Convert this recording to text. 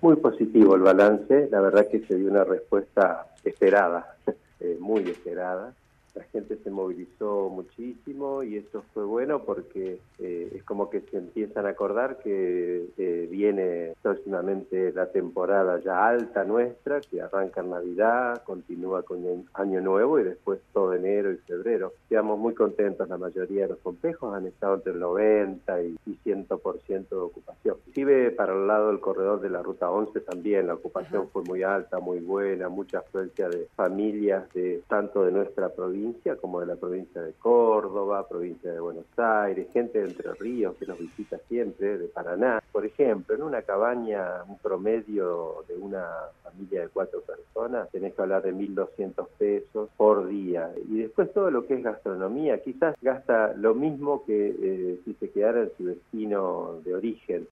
Muy positivo el balance, la verdad que se dio una respuesta esperada, muy esperada. La gente se movilizó muchísimo y eso fue bueno porque es como que se empiezan a acordar que viene próximamente la temporada ya alta nuestra, que arranca en Navidad, continúa con el Año Nuevo y después todo enero y febrero. Quedamos muy contentos, la mayoría de los complejos han estado entre el 90 y 100% de ocupación. Inclusive para el lado del corredor de la Ruta 11 también la ocupación fue muy alta, muy buena, mucha afluencia de familias de tanto de nuestra provincia como de la provincia de Córdoba, provincia de Buenos Aires, gente de Entre Ríos que nos visita siempre, de Paraná. Por ejemplo, en una cabaña, un promedio de una familia de 4 personas, tenés que hablar de 1.200 pesos por día. Y después todo lo que es gastronomía, quizás gasta lo mismo que si se quedara en su destino de origen.